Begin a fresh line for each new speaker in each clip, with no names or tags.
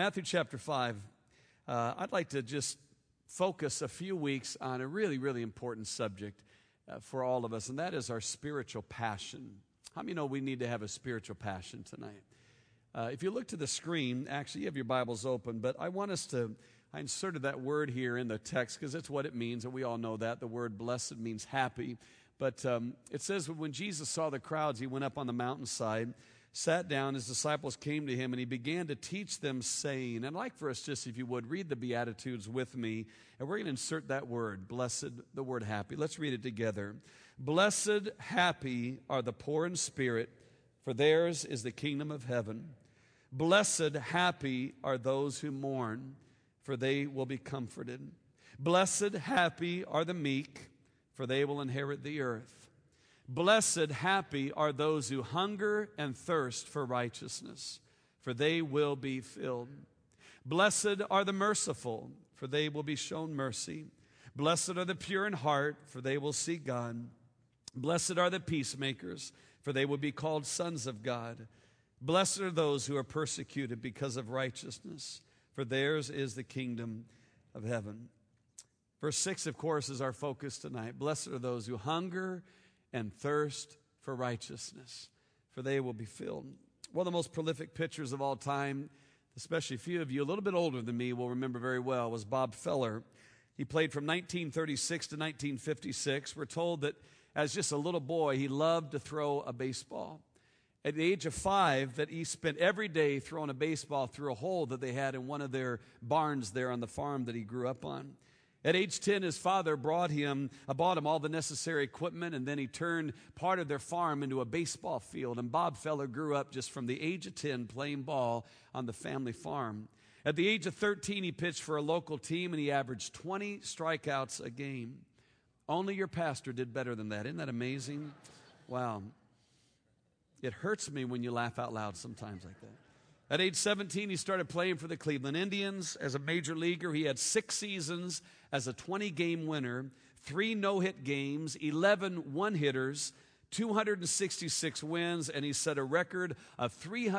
Matthew chapter 5. I'd like to just focus a few weeks on a really, really important subject for all of us, and that is our spiritual passion. How many know we need to have a spiritual passion tonight? If you look to the screen, actually you have your Bibles open, but I inserted that word here in the text because it's what it means, and we all know that. The word blessed means happy. But it says when Jesus saw the crowds, he went up on the mountainside, sat down, his disciples came to him, and he began to teach them, saying, and I'd like for us just, if you would, read the Beatitudes with me, and we're going to insert that word, blessed, the word happy. Let's read it together. Blessed, happy are the poor in spirit, for theirs is the kingdom of heaven. Blessed, happy are those who mourn, for they will be comforted. Blessed, happy are the meek, for they will inherit the earth. Blessed, happy are those who hunger and thirst for righteousness, for they will be filled. Blessed are the merciful, for they will be shown mercy. Blessed are the pure in heart, for they will see God. Blessed are the peacemakers, for they will be called sons of God. Blessed are those who are persecuted because of righteousness, for theirs is the kingdom of heaven. Verse 6, of course, is our focus tonight. Blessed are those who hunger and thirst for righteousness, for they will be filled. One of the most prolific pitchers of all time, especially a few of you a little bit older than me will remember very well, was Bob Feller. He played from 1936 to 1956. We're told that as just a little boy, he loved to throw a baseball. At the age of 5, that he spent every day throwing a baseball through a hole that they had in one of their barns there on the farm that he grew up on. At age 10, his father bought him all the necessary equipment, and then he turned part of their farm into a baseball field. And Bob Feller grew up just from the age of 10 playing ball on the family farm. At the age of 13, he pitched for a local team, and he averaged 20 strikeouts a game. Only your pastor did better than that. Isn't that amazing? Wow. It hurts me when you laugh out loud sometimes like that. At age 17, he started playing for the Cleveland Indians. As a major leaguer, he had 6 seasons as a 20-game winner, 3 no-hit games, 11 one-hitters, 266 wins, and he set a record of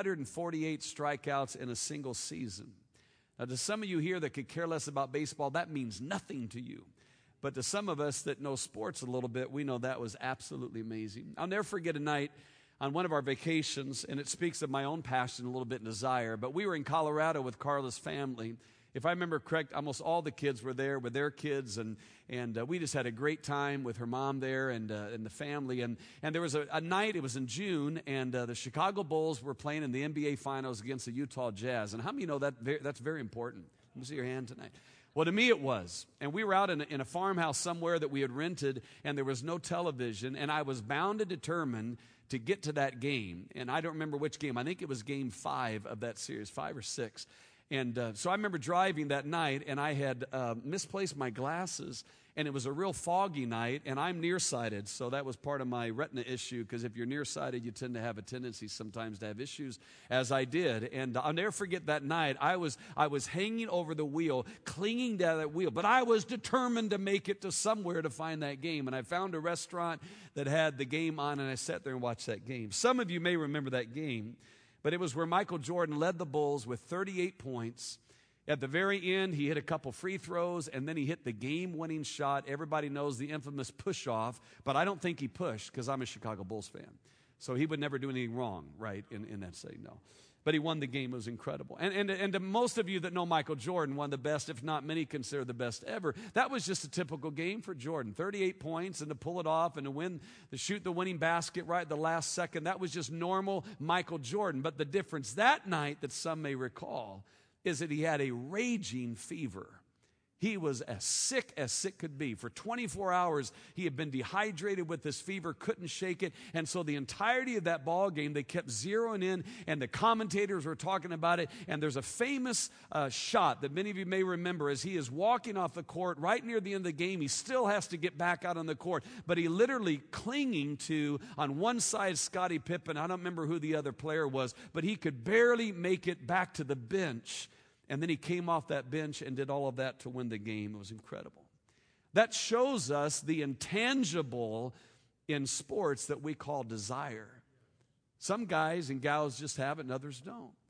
348 strikeouts in a single season. Now, to some of you here that could care less about baseball, that means nothing to you. But to some of us that know sports a little bit, we know that was absolutely amazing. I'll never forget a night on one of our vacations, and it speaks of my own passion a little bit and desire, but we were in Colorado with Carla's family. If I remember correct, almost all the kids were there with their kids, and we just had a great time with her mom there and the family. And there was a night, it was in June, and the Chicago Bulls were playing in the NBA Finals against the Utah Jazz. And how many know that's very important? Let me see your hand tonight. Well, to me it was. And we were out in a farmhouse somewhere that we had rented, and there was no television, and I was bound and determined to get to that game. And I don't remember which game. I think it was game 5 of that series, 5 or 6. And so I remember driving that night, and I had misplaced my glasses, and it was a real foggy night, and I'm nearsighted, so that was part of my retina issue, because if you're nearsighted, you tend to have a tendency sometimes to have issues, as I did. And I'll never forget that night. I was hanging over the wheel, clinging to that wheel, but I was determined to make it to somewhere to find that game. And I found a restaurant that had the game on, and I sat there and watched that game. Some of you may remember that game, but it was where Michael Jordan led the Bulls with 38 points. At the very end, he hit a couple free throws, and then he hit the game-winning shot. Everybody knows the infamous push-off, but I don't think he pushed because I'm a Chicago Bulls fan. So he would never do anything wrong, right, in that setting, no. But he won the game. It was incredible. And to most of you that know Michael Jordan, one of the best, if not many consider the best ever, that was just a typical game for Jordan. 38 points, and to pull it off and to shoot the winning basket right at the last second, that was just normal Michael Jordan. But the difference that night that some may recall is that he had a raging fever. He was as sick could be. For 24 hours, he had been dehydrated with this fever, couldn't shake it. And so the entirety of that ball game, they kept zeroing in, and the commentators were talking about it. And there's a famous shot that many of you may remember as he is walking off the court right near the end of the game. He still has to get back out on the court, but he literally clinging to, on one side, Scottie Pippen. I don't remember who the other player was, but he could barely make it back to the bench. And then he came off that bench and did all of that to win the game. It was incredible. That shows us the intangible in sports that we call desire. Some guys and gals just have it and others don't.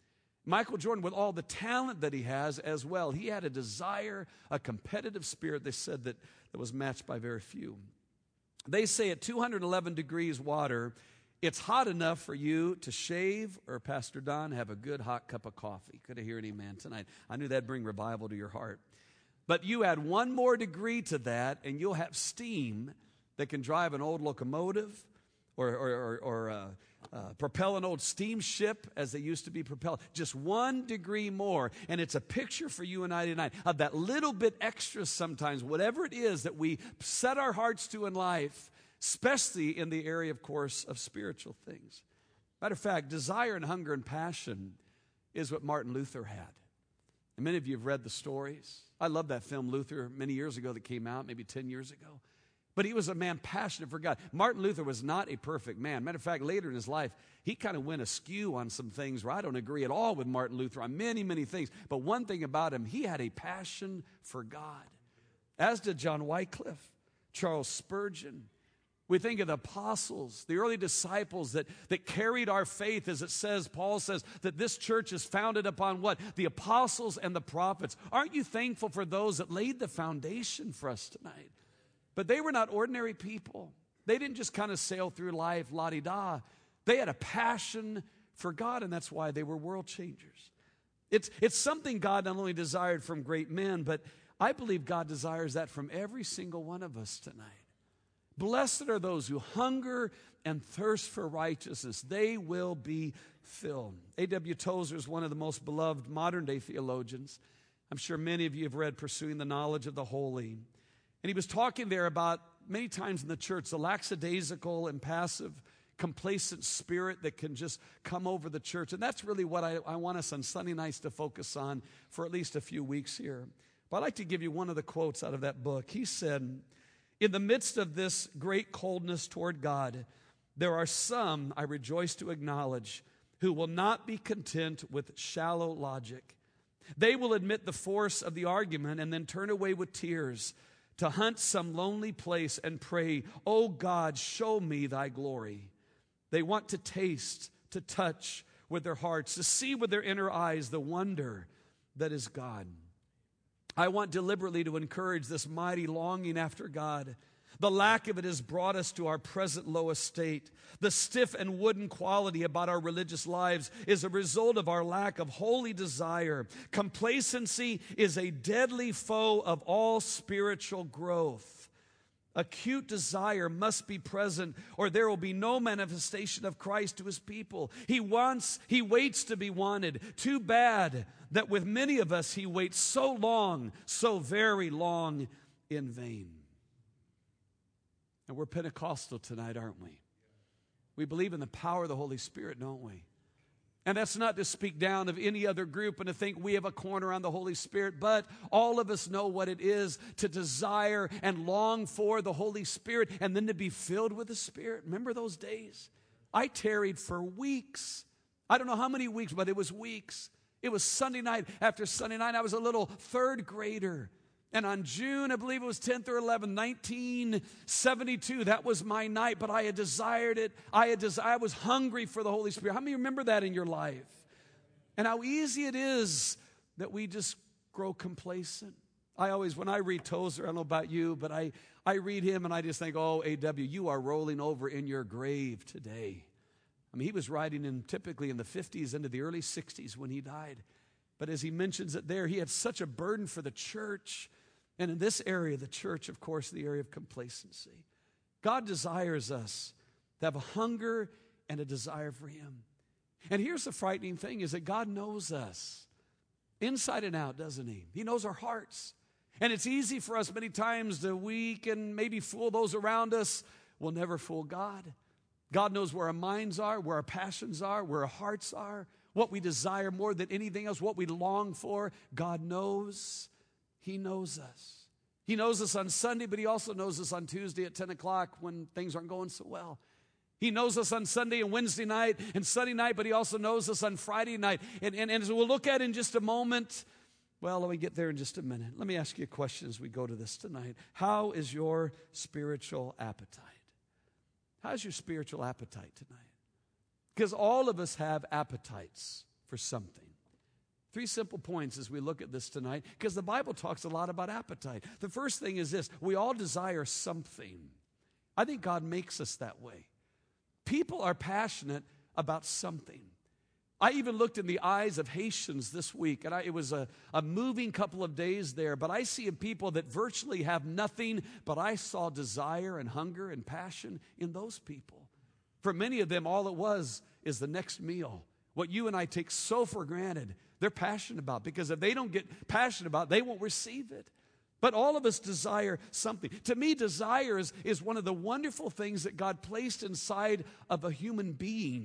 Michael Jordan, with all the talent that he has as well, he had a desire, a competitive spirit, they said, that was matched by very few. They say at 211 degrees water, it's hot enough for you to shave or, Pastor Don, have a good hot cup of coffee. Could I hear an amen tonight? I knew that'd bring revival to your heart. But you add one more degree to that, and you'll have steam that can drive an old locomotive or propel an old steamship as they used to be propelled. Just 1 degree more, and it's a picture for you and I tonight of that little bit extra sometimes, whatever it is that we set our hearts to in life, especially in the area, of course, of spiritual things. Matter of fact, desire and hunger and passion is what Martin Luther had. And many of you have read the stories. I love that film, Luther, many years ago that came out, maybe 10 years ago. But he was a man passionate for God. Martin Luther was not a perfect man. Matter of fact, later in his life, he kind of went askew on some things where I don't agree at all with Martin Luther on many, many things. But one thing about him, he had a passion for God. As did John Wycliffe, Charles Spurgeon. We think of the apostles, the early disciples that carried our faith, as it says, Paul says, that this church is founded upon what? The apostles and the prophets. Aren't you thankful for those that laid the foundation for us tonight? But they were not ordinary people. They didn't just kind of sail through life la-di-da. They had a passion for God, and that's why they were world changers. It's something God not only desired from great men, but I believe God desires that from every single one of us tonight. Blessed are those who hunger and thirst for righteousness. They will be filled. A.W. Tozer is one of the most beloved modern-day theologians. I'm sure many of you have read Pursuing the Knowledge of the Holy. And he was talking there about, many times in the church, the lackadaisical and passive, complacent spirit that can just come over the church. And that's really what I want us on Sunday nights to focus on for at least a few weeks here. But I'd like to give you one of the quotes out of that book. He said, "In the midst of this great coldness toward God, there are some, I rejoice to acknowledge, who will not be content with shallow logic. They will admit the force of the argument and then turn away with tears to hunt some lonely place and pray, 'Oh God, show me thy glory.' They want to taste, to touch with their hearts, to see with their inner eyes the wonder that is God." I want deliberately to encourage this mighty longing after God. The lack of it has brought us to our present low estate. The stiff and wooden quality about our religious lives is a result of our lack of holy desire. Complacency is a deadly foe of all spiritual growth. Acute desire must be present, or there will be no manifestation of Christ to his people. He waits to be wanted. Too bad that with many of us he waits so long, so very long in vain. And we're Pentecostal tonight, aren't we? We believe in the power of the Holy Spirit, don't we? And that's not to speak down of any other group and to think we have a corner on the Holy Spirit, but all of us know what it is to desire and long for the Holy Spirit and then to be filled with the Spirit. Remember those days? I tarried for weeks. I don't know how many weeks, but it was weeks. It was Sunday night after Sunday night. I was a little third grader. And on June, I believe it was 10th or 11th, 1972, that was my night, but I had desired it. I was hungry for the Holy Spirit. How many remember that in your life? And how easy it is that we just grow complacent. When I read Tozer, I don't know about you, but I read him and I just think, oh, A.W., you are rolling over in your grave today. I mean, he was writing typically in the 50s into the early 60s when he died. But as he mentions it there, he had such a burden for the church. And in this area, the church, of course, the area of complacency. God desires us to have a hunger and a desire for him. And here's the frightening thing is that God knows us inside and out, doesn't he? He knows our hearts. And it's easy for us many times to we can maybe fool those around us. We'll never fool God. God knows where our minds are, where our passions are, where our hearts are, what we desire more than anything else, what we long for. God knows. He knows us. He knows us on Sunday, but he also knows us on Tuesday at 10 o'clock when things aren't going so well. He knows us on Sunday and Wednesday night and Sunday night, but he also knows us on Friday night. And as we'll look at in just a moment, well, let me get there in just a minute. Let me ask you a question as we go to this tonight. How is your spiritual appetite? How's your spiritual appetite tonight? Because all of us have appetites for something. 3 simple points as we look at this tonight, because the Bible talks a lot about appetite. The first thing is this: we all desire something. I think God makes us that way. People are passionate about something. I even looked in the eyes of Haitians this week, and it was a moving couple of days there, but I see people that virtually have nothing, but I saw desire and hunger and passion in those people. For many of them, all it was is the next meal. What you and I take so for granted, they're passionate about, because if they don't get passionate about it, they won't receive it. But all of us desire something. To me, desire is one of the wonderful things that God placed inside of a human being,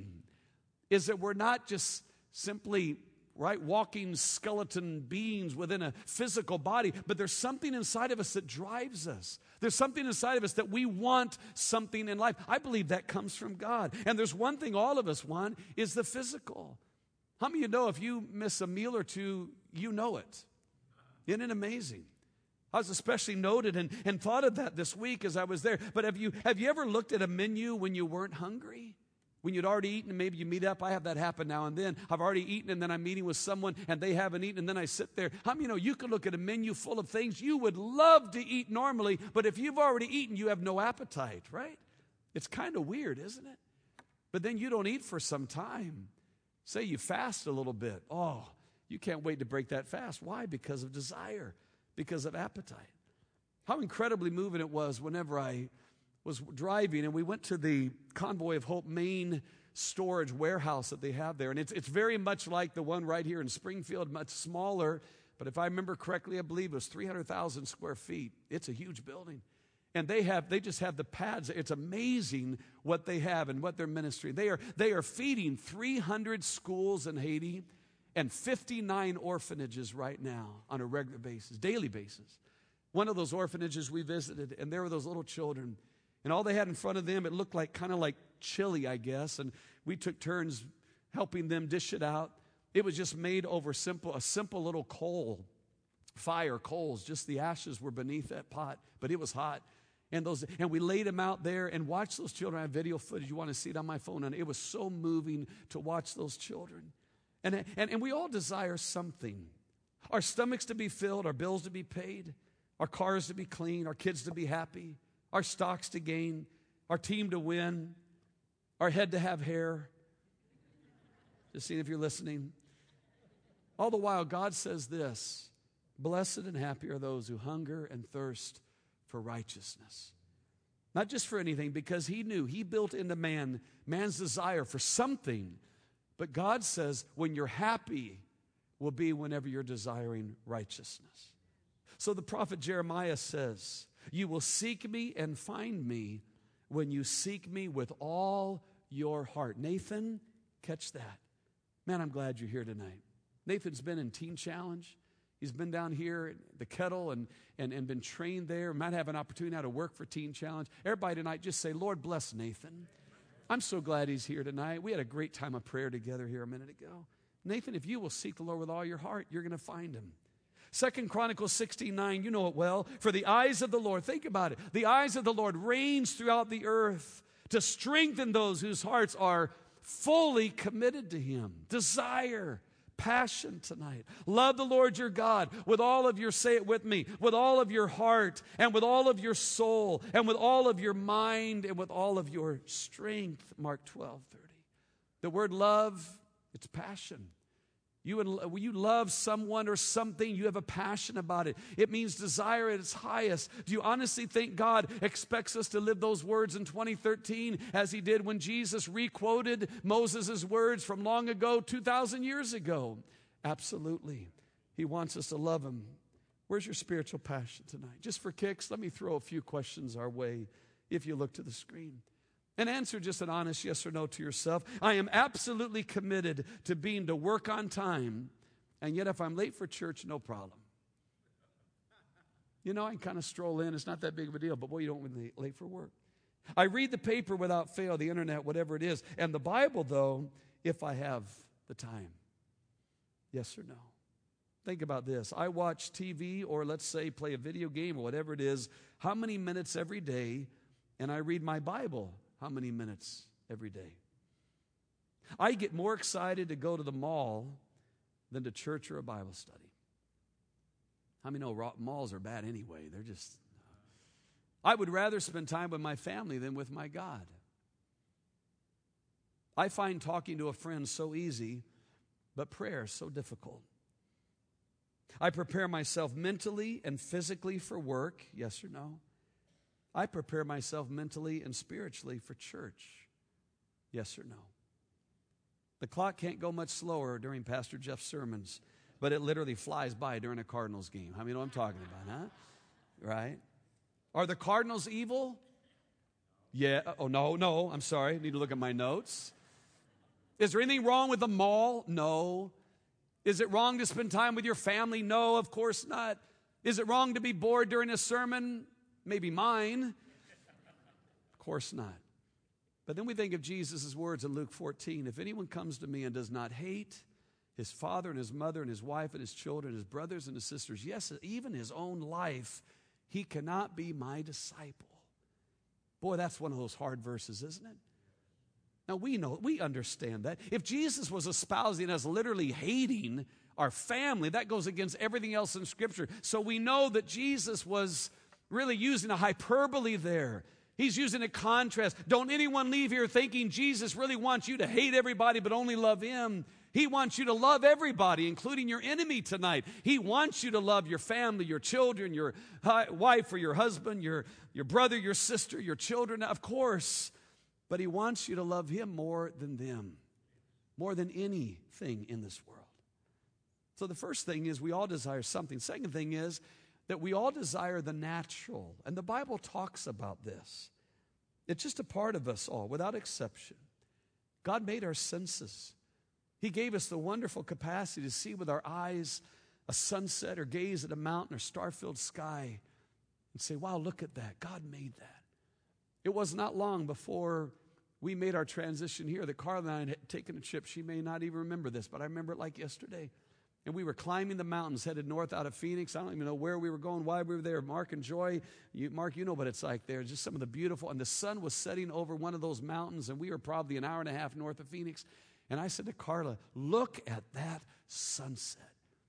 is that we're not just simply, right, walking skeleton beings within a physical body, but there's something inside of us that drives us. There's something inside of us that we want something in life. I believe that comes from God. And there's one thing all of us want, is the physical. How many of you know if you miss a meal or two, you know it? Isn't it amazing? I was especially noted and thought of that this week as I was there. But have you ever looked at a menu when you weren't hungry? When you'd already eaten and maybe you meet up? I have that happen now and then. I've already eaten and then I'm meeting with someone and they haven't eaten and then I sit there. How many of you know you can look at a menu full of things you would love to eat normally, but if you've already eaten, you have no appetite, right? It's kind of weird, isn't it? But then you don't eat for some time. Say you fast a little bit. Oh, you can't wait to break that fast. Why? Because of desire, because of appetite. How incredibly moving it was whenever I was driving and we went to the Convoy of Hope main storage warehouse that they have there. And it's very much like the one right here in Springfield, much smaller. But if I remember correctly, I believe it was 300,000 square feet. It's a huge building. And they just have the pads. It's amazing what they have and what their ministry. They are feeding 300 schools in Haiti and 59 orphanages right now on a regular basis, daily basis. One of those orphanages we visited, and there were those little children. And all they had in front of them, it looked like kind of like chili, I guess. And we took turns helping them dish it out. It was just made over a simple little coals. Just the ashes were beneath that pot, but it was hot. And we laid them out there and watched those children. I have video footage. You want to see it on my phone. And it was so moving to watch those children. And we all desire something. Our stomachs to be filled, our bills to be paid, our cars to be clean, our kids to be happy, our stocks to gain, our team to win, our head to have hair. Just seeing if you're listening. All the while, God says this: blessed and happy are those who hunger and thirst for righteousness. Not just for anything, because he knew, he built into man's desire for something. But God says when you're happy will be whenever you're desiring righteousness. So the prophet Jeremiah says, you will seek me and find me when you seek me with all your heart. Nathan, catch that. Man, I'm glad you're here tonight. Nathan's been in Teen Challenge. He's been down here at the Kettle and been trained there. Might have an opportunity now to work for Teen Challenge. Everybody tonight just say, Lord, bless Nathan. I'm so glad he's here tonight. We had a great time of prayer together here a minute ago. Nathan, if you will seek the Lord with all your heart, you're going to find him. 2 Chronicles 16:9, you know it well. For the eyes of the Lord, think about it. The eyes of the Lord reigns throughout the earth to strengthen those whose hearts are fully committed to him. Desire, passion tonight. Love the Lord your God with all of your, say it with me, with all of your heart and with all of your soul and with all of your mind and with all of your strength. Mark 12:30. The word love, it's passion. When you love someone or something, you have a passion about it. It means desire at its highest. Do you honestly think God expects us to live those words in 2013 as he did when Jesus re-quoted Moses' words from long ago, 2,000 years ago? Absolutely. He wants us to love him. Where's your spiritual passion tonight? Just for kicks, let me throw a few questions our way if you look to the screen. And answer just an honest yes or no to yourself. I am absolutely committed to being to work on time, and yet if I'm late for church, no problem. You know, I can kind of stroll in. It's not that big of a deal, but boy, you don't want to be late for work. I read the paper without fail, the internet, whatever it is. And the Bible, though, if I have the time. Yes or no? Think about this. I watch TV or let's say play a video game or whatever it is, how many minutes every day, and I read my Bible how many minutes every day? I get more excited to go to the mall than to church or a Bible study. How many know malls are bad anyway? I would rather spend time with my family than with my God. I find talking to a friend so easy, but prayer is so difficult. I prepare myself mentally and physically for work, yes or no? I prepare myself mentally and spiritually for church, yes or no? The clock can't go much slower during Pastor Jeff's sermons, but it literally flies by during a Cardinals game. How many know what I'm talking about, huh? Right? Are the Cardinals evil? Yeah. Oh, no, I'm sorry. I need to look at my notes. Is there anything wrong with the mall? No. Is it wrong to spend time with your family? No, of course not. Is it wrong to be bored during a sermon? Maybe mine. Of course not. But then we think of Jesus' words in Luke 14. If anyone comes to me and does not hate his father and his mother and his wife and his children, his brothers and his sisters, yes, even his own life, he cannot be my disciple. Boy, that's one of those hard verses, isn't it? Now, we understand that. If Jesus was espousing us literally hating our family, that goes against everything else in Scripture. So we know that Jesus was really using a hyperbole there. He's using a contrast. Don't anyone leave here thinking Jesus really wants you to hate everybody but only love him. He wants you to love everybody, including your enemy tonight. He wants you to love your family, your children, your wife or your husband, your brother, your sister, your children, of course. But he wants you to love him more than them, more than anything in this world. So the first thing is we all desire something. Second thing is that we all desire the natural. And the Bible talks about this. It's just a part of us all, without exception. God made our senses. He gave us the wonderful capacity to see with our eyes a sunset or gaze at a mountain or star-filled sky and say, wow, look at that. God made that. It was not long before we made our transition here that Carla and I had taken a trip. She may not even remember this, but I remember it like yesterday. And we were climbing the mountains, headed north out of Phoenix. I don't even know where we were going, why we were there. Mark and Joy, Mark, you know what it's like there. Just some of the beautiful, and the sun was setting over one of those mountains, and we were probably an hour and a half north of Phoenix. And I said to Carla, look at that sunset.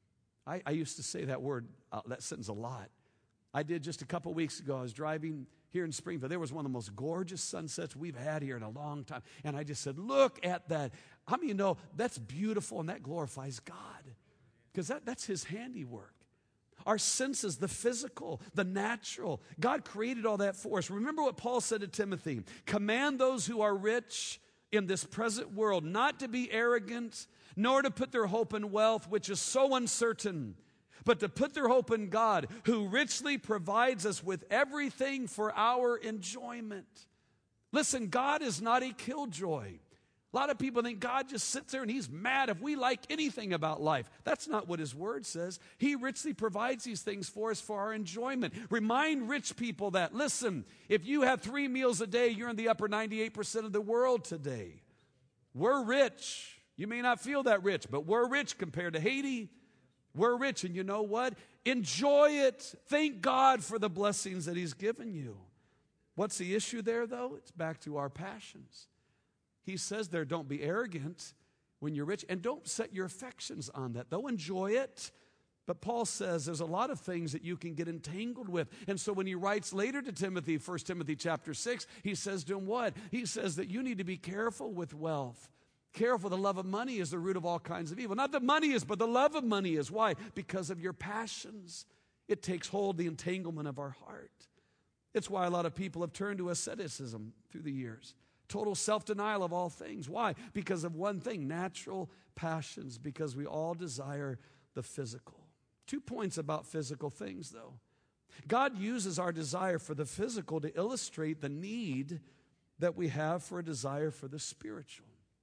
I used to say that sentence a lot. I did just a couple weeks ago. I was driving here in Springfield. There was one of the most gorgeous sunsets we've had here in a long time. And I just said, look at that. How many of you know that's beautiful and that glorifies God? Because that's his handiwork. Our senses, the physical, the natural. God created all that for us. Remember what Paul said to Timothy. Command those who are rich in this present world not to be arrogant, nor to put their hope in wealth, which is so uncertain, but to put their hope in God, who richly provides us with everything for our enjoyment. Listen, God is not a killjoy. A lot of people think God just sits there and he's mad if we like anything about life. That's not what his word says. He richly provides these things for us for our enjoyment. Remind rich people that, listen, if you have 3 meals a day, you're in the upper 98% of the world today. We're rich. You may not feel that rich, but we're rich compared to Haiti. We're rich, and you know what? Enjoy it. Thank God for the blessings that he's given you. What's the issue there, though? It's back to our passions. He says there, don't be arrogant when you're rich, and don't set your affections on that. They'll enjoy it. But Paul says there's a lot of things that you can get entangled with. And so when he writes later to Timothy, 1 Timothy chapter 6, he says to him what? He says that you need to be careful with wealth. Careful, the love of money is the root of all kinds of evil. Not that money is, but the love of money is. Why? Because of your passions. It takes hold the entanglement of our heart. It's why a lot of people have turned to asceticism through the years. Total self-denial of all things. Why? Because of one thing, natural passions, because we all desire the physical. 2 points about physical things, though. God uses our desire for the physical to illustrate the need that we have for a desire for the spiritual.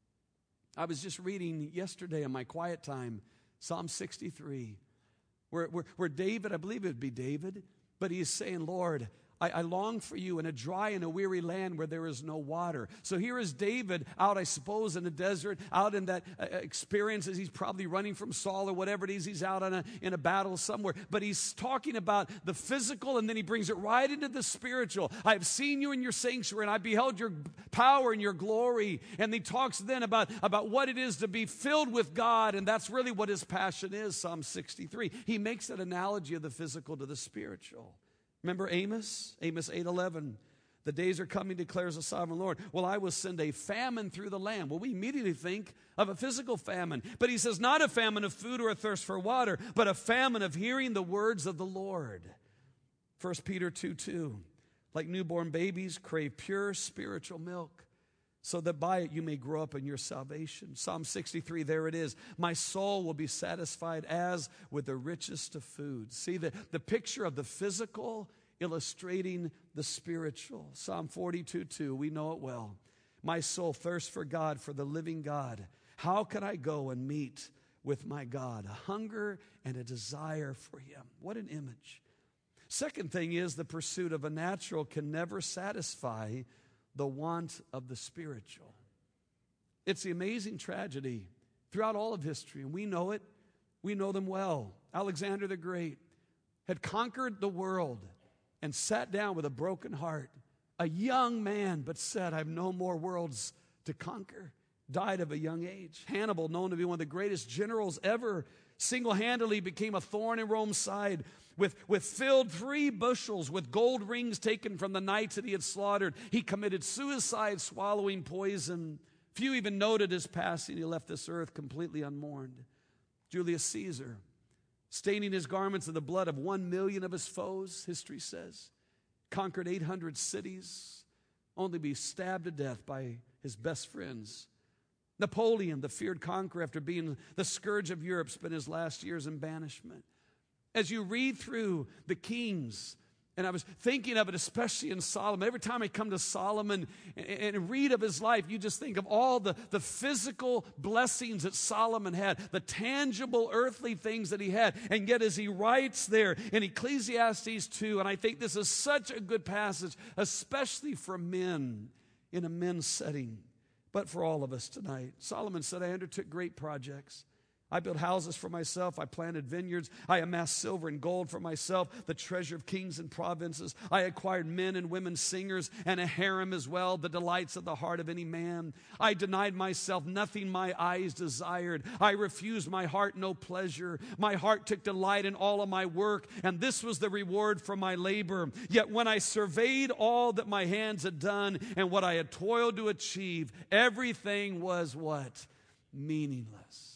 I was just reading yesterday in my quiet time, Psalm 63, where David, I believe it would be David, but he's saying, Lord, I long for you in a dry and a weary land where there is no water. So here is David out, I suppose, in the desert, out in that experience as he's probably running from Saul or whatever it is. He's out in a battle somewhere. But he's talking about the physical, and then he brings it right into the spiritual. I have seen you in your sanctuary, and I beheld your power and your glory. And he talks then about what it is to be filled with God, and that's really what his passion is, Psalm 63. He makes that analogy of the physical to the spiritual. Remember Amos? Amos 8:11. The days are coming, declares the sovereign Lord. Well, I will send a famine through the land. Well, we immediately think of a physical famine. But he says not a famine of food or a thirst for water, but a famine of hearing the words of the Lord. 1 Peter 2:2. Like newborn babies, crave pure spiritual milk, so that by it you may grow up in your salvation. Psalm 63, there it is. My soul will be satisfied as with the richest of food. See the picture of the physical illustrating the spiritual. Psalm 42:2, we know it well. My soul thirsts for God, for the living God. How can I go and meet with my God? A hunger and a desire for him. What an image. Second thing is the pursuit of a natural can never satisfy the want of the spiritual. It's the amazing tragedy throughout all of history, and we know it. We know them well. Alexander the Great had conquered the world and sat down with a broken heart. A young man, but said, I have no more worlds to conquer. Died of a young age. Hannibal, known to be one of the greatest generals ever, single-handedly became a thorn in Rome's side with filled 3 bushels with gold rings taken from the knights that he had slaughtered. He committed suicide, swallowing poison. Few even noted his passing. He left this earth completely unmourned. Julius Caesar, staining his garments in the blood of 1 million of his foes, history says, conquered 800 cities, only to be stabbed to death by his best friends. Napoleon, the feared conqueror, after being the scourge of Europe, spent his last years in banishment. As you read through the Kings, and I was thinking of it especially in Solomon. Every time I come to Solomon and read of his life, you just think of all the physical blessings that Solomon had, the tangible earthly things that he had. And yet as he writes there in Ecclesiastes 2, and I think this is such a good passage, especially for men in a men's setting, but for all of us tonight. Solomon said, I undertook great projects. I built houses for myself. I planted vineyards. I amassed silver and gold for myself, the treasure of kings and provinces. I acquired men and women singers and a harem as well, the delights of the heart of any man. I denied myself nothing my eyes desired. I refused my heart no pleasure. My heart took delight in all of my work, and this was the reward for my labor. Yet when I surveyed all that my hands had done and what I had toiled to achieve, everything was what? Meaningless.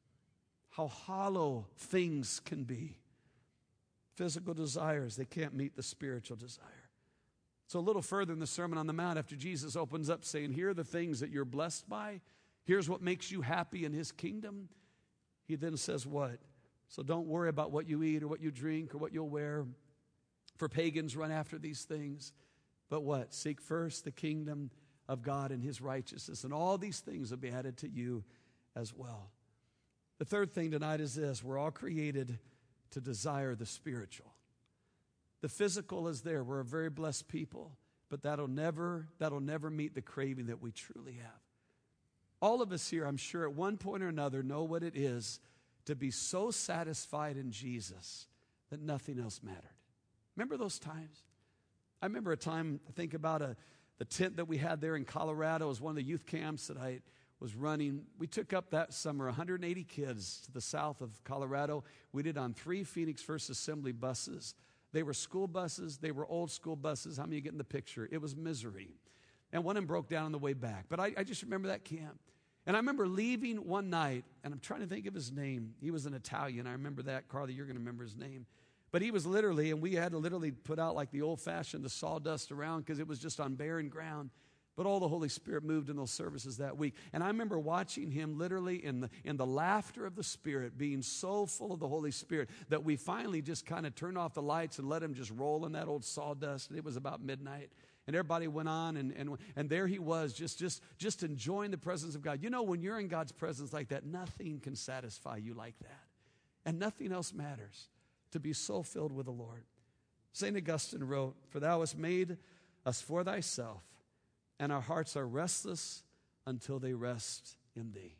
How hollow things can be. Physical desires, they can't meet the spiritual desire. So a little further in the Sermon on the Mount, after Jesus opens up saying, here are the things that you're blessed by. Here's what makes you happy in his kingdom. He then says what? So don't worry about what you eat or what you drink or what you'll wear. For pagans run after these things. But what? Seek first the kingdom of God and his righteousness. And all these things will be added to you as well. The third thing tonight is this. We're all created to desire the spiritual. The physical is there. We're a very blessed people, but that'll never meet the craving that we truly have. All of us here, I'm sure, at one point or another know what it is to be so satisfied in Jesus that nothing else mattered. Remember those times? I remember a time, I think about the tent that we had there in Colorado. It was one of the youth camps that I was running. We took up that summer 180 kids to the south of Colorado. We did on 3 Phoenix First Assembly buses. They were school buses. They were old school buses. How many of you get in the picture? It was misery. And one of them broke down on the way back. But I just remember that camp. And I remember leaving one night, and I'm trying to think of his name. He was an Italian. I remember that. Carly, you're going to remember his name. But he was literally, and we had to literally put out like the old-fashioned, the sawdust around because it was just on barren ground. But all the Holy Spirit moved in those services that week. And I remember watching him literally in the laughter of the Spirit, being so full of the Holy Spirit that we finally just kind of turned off the lights and let him just roll in that old sawdust. And it was about midnight. And everybody went on, and there he was, just enjoying the presence of God. You know, when you're in God's presence like that, nothing can satisfy you like that. And nothing else matters, to be so filled with the Lord. St. Augustine wrote, "For thou hast made us for thyself, and our hearts are restless until they rest in thee."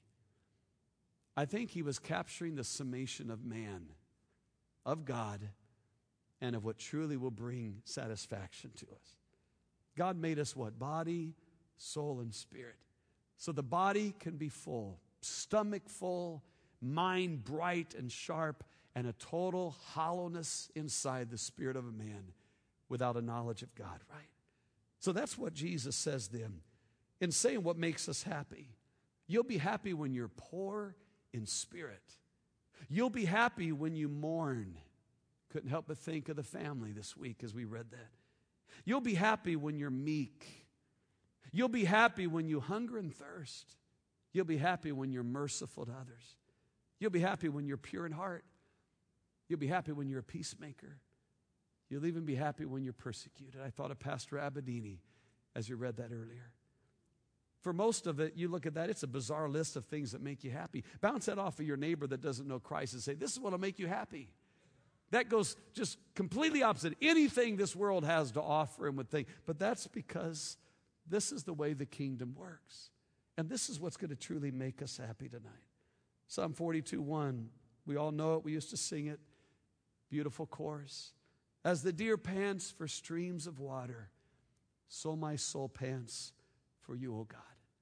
I think he was capturing the summation of man, of God, and of what truly will bring satisfaction to us. God made us what? Body, soul, and spirit. So the body can be full, stomach full, mind bright and sharp, and a total hollowness inside the spirit of a man without a knowledge of God, right? So that's what Jesus says then in saying what makes us happy. You'll be happy when you're poor in spirit. You'll be happy when you mourn. Couldn't help but think of the family this week as we read that. You'll be happy when you're meek. You'll be happy when you hunger and thirst. You'll be happy when you're merciful to others. You'll be happy when you're pure in heart. You'll be happy when you're a peacemaker. You'll even be happy when you're persecuted. I thought of Pastor Abedini as you read that earlier. For most of it, you look at that, it's a bizarre list of things that make you happy. Bounce that off of your neighbor that doesn't know Christ and say, this is what will make you happy. That goes just completely opposite. Anything this world has to offer and would think. But that's because this is the way the kingdom works. And this is what's going to truly make us happy tonight. Psalm 42:1, we all know it. We used to sing it. Beautiful chorus. As the deer pants for streams of water, so my soul pants for you, O God.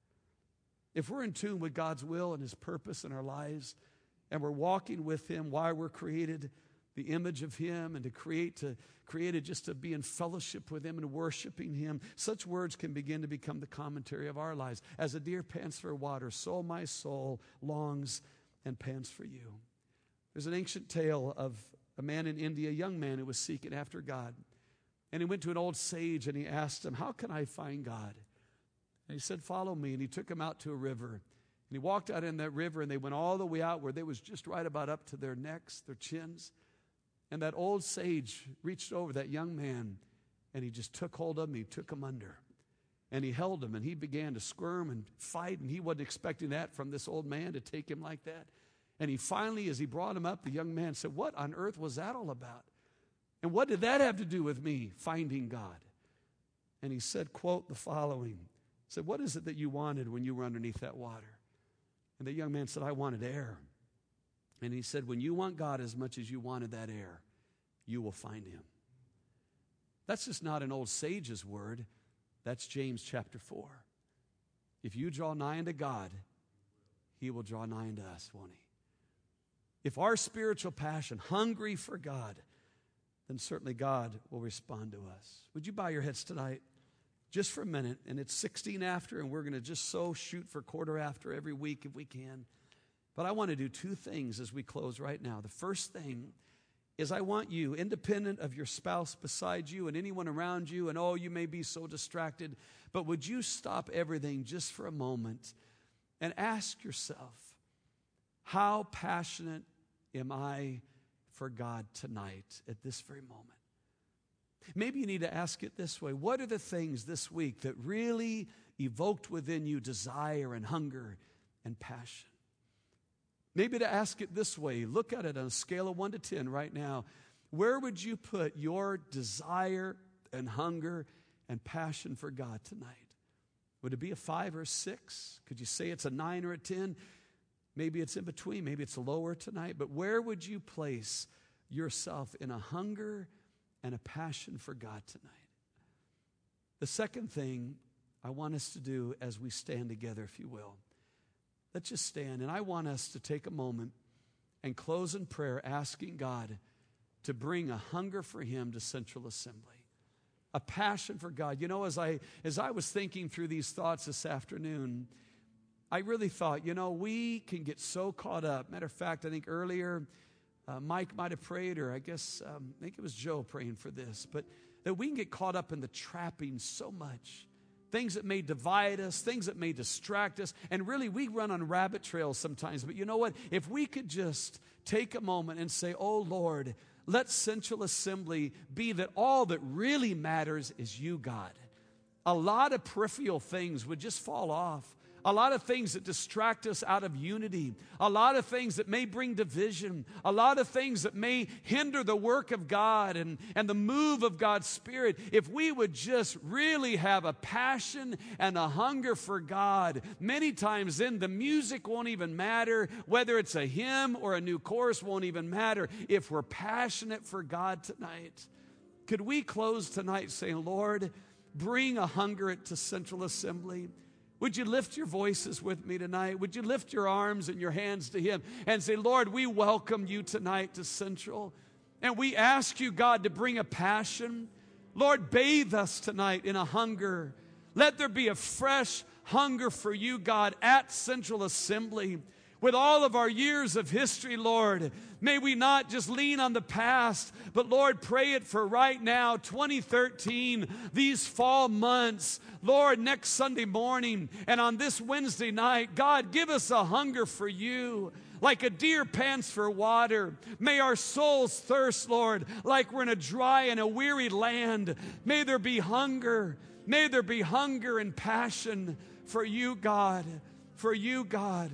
If we're in tune with God's will and His purpose in our lives, and we're walking with Him, why we're created, the image of Him, and created just to be in fellowship with Him and worshiping Him, such words can begin to become the commentary of our lives. As a deer pants for water, so my soul longs and pants for you. There's an ancient tale of a man in India, a young man who was seeking after God. And he went to an old sage and he asked him, how can I find God? And he said, follow me. And he took him out to a river. And he walked out in that river and they went all the way out where they was just right about up to their necks, their chins. And that old sage reached over that young man and he just took hold of him. He took him under. And he held him and he began to squirm and fight. And he wasn't expecting that from this old man to take him like that. And he finally, as he brought him up, the young man said, what on earth was that all about? And what did that have to do with me finding God? And he said, quote, the following. He said, what is it that you wanted when you were underneath that water? And the young man said, I wanted air. And he said, when you want God as much as you wanted that air, you will find Him. That's just not an old sage's word. That's James chapter 4. If you draw nigh unto God, He will draw nigh unto us, won't He? If our spiritual passion, hungry for God, then certainly God will respond to us. Would you bow your heads tonight just for a minute? And it's 16 after, and we're going to just so shoot for quarter after every week if we can. But I want to do two things as we close right now. The first thing is I want you, independent of your spouse beside you and anyone around you, and oh, you may be so distracted, but would you stop everything just for a moment and ask yourself, how passionate am I for God tonight at this very moment? Maybe you need to ask it this way. What are the things this week that really evoked within you desire and hunger and passion? Maybe to ask it this way. Look at it on a scale of 1 to 10 right now. Where would you put your desire and hunger and passion for God tonight? Would it be a 5 or a 6? Could you say it's a 9 or a 10? Maybe it's in between. Maybe it's lower tonight. But where would you place yourself in a hunger and a passion for God tonight? The second thing I want us to do as we stand together, if you will, let's just stand. And I want us to take a moment and close in prayer, asking God to bring a hunger for Him to Central Assembly, a passion for God. You know, as I was thinking through these thoughts this afternoon, I really thought, you know, we can get so caught up. Matter of fact, I think earlier Mike might have prayed, or I think it was Joe praying for this, but that we can get caught up in the trappings so much. Things that may divide us, things that may distract us, and really we run on rabbit trails sometimes. But you know what? If we could just take a moment and say, oh Lord, let Central Assembly be that all that really matters is you, God. A lot of peripheral things would just fall off. a lot of things that distract us out of unity, a lot of things that may bring division, a lot of things that may hinder the work of God and the move of God's Spirit. If we would just really have a passion and a hunger for God, many times then the music won't even matter. Whether it's a hymn or a new chorus won't even matter if we're passionate for God tonight. Could we close tonight saying, Lord, bring a hunger to Central Assembly? Would you lift your voices with me tonight? Would you lift your arms and your hands to Him and say, Lord, we welcome you tonight to Central. And we ask you, God, to bring a passion. Lord, bathe us tonight in a hunger. Let there be a fresh hunger for you, God, at Central Assembly. With all of our years of history, Lord, may we not just lean on the past, but Lord, pray it for right now, 2013, these fall months. Lord, next Sunday morning and on this Wednesday night, God, give us a hunger for you. Like a deer pants for water. May our souls thirst, Lord, like we're in a dry and a weary land. May there be hunger. May there be hunger and passion for you, God. For you, God.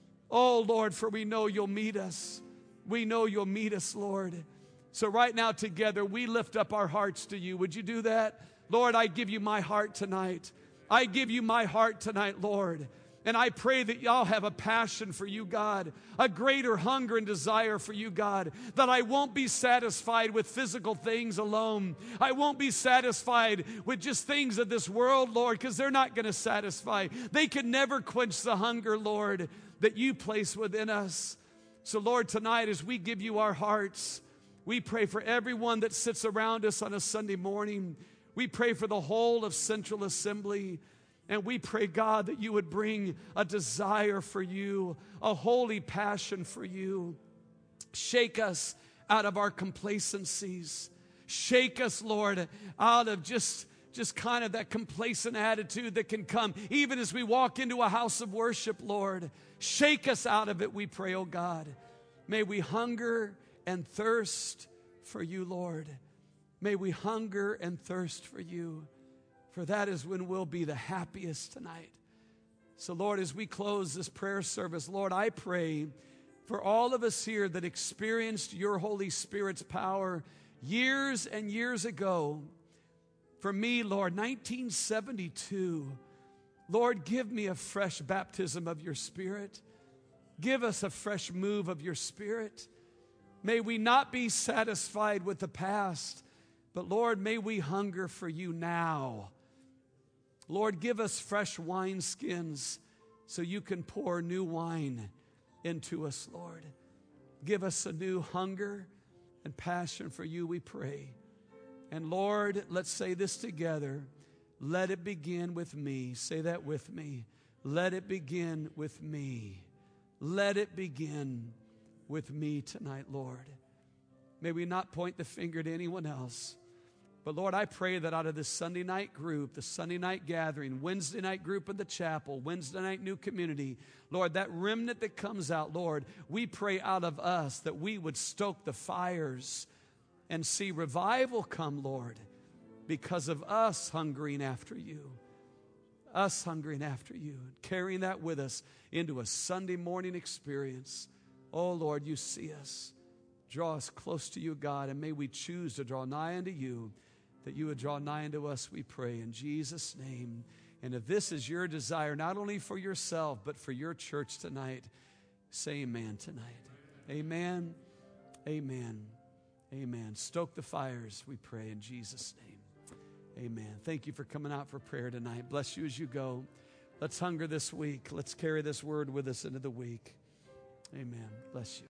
Oh, Lord, for we know you'll meet us. We know you'll meet us, Lord. So right now together, we lift up our hearts to you. Would you do that? Lord, I give you my heart tonight. I give you my heart tonight, Lord. And I pray that y'all have a passion for you, God, a greater hunger and desire for you, God, that I won't be satisfied with physical things alone. I won't be satisfied with just things of this world, Lord, because they're not going to satisfy. They can never quench the hunger, Lord, that you place within us. So, Lord, tonight as we give you our hearts, we pray for everyone that sits around us on a Sunday morning. We pray for the whole of Central Assembly. And we pray, God, that you would bring a desire for you, a holy passion for you. Shake us out of our complacencies. Shake us, Lord, out of just kind of that complacent attitude that can come even as we walk into a house of worship, Lord. Shake us out of it, we pray, oh God. May we hunger and thirst for you, Lord. May we hunger and thirst for you. For that is when we'll be the happiest tonight. So, Lord, as we close this prayer service, Lord, I pray for all of us here that experienced your Holy Spirit's power years and years ago. For me, Lord, 1972, Lord, give me a fresh baptism of your Spirit. Give us a fresh move of your Spirit. May we not be satisfied with the past, but Lord, may we hunger for you now. Lord, give us fresh wineskins so you can pour new wine into us, Lord. Give us a new hunger and passion for you, we pray. And Lord, let's say this together. Let it begin with me. Say that with me. Let it begin with me. Let it begin with me tonight, Lord. May we not point the finger to anyone else. But Lord, I pray that out of this Sunday night group, the Sunday night gathering, Wednesday night group in the chapel, Wednesday night new community, Lord, that remnant that comes out, Lord, we pray out of us that we would stoke the fires and see revival come, Lord, because of us hungering after you. Us hungering after you, carrying that with us into a Sunday morning experience. Oh, Lord, you see us. Draw us close to you, God, and may we choose to draw nigh unto you, that you would draw nigh unto us, we pray, in Jesus' name. And if this is your desire, not only for yourself, but for your church tonight, say amen tonight. Amen, amen, amen. Stoke the fires, we pray, in Jesus' name. Amen. Thank you for coming out for prayer tonight. Bless you as you go. Let's hunger this week. Let's carry this word with us into the week. Amen. Bless you.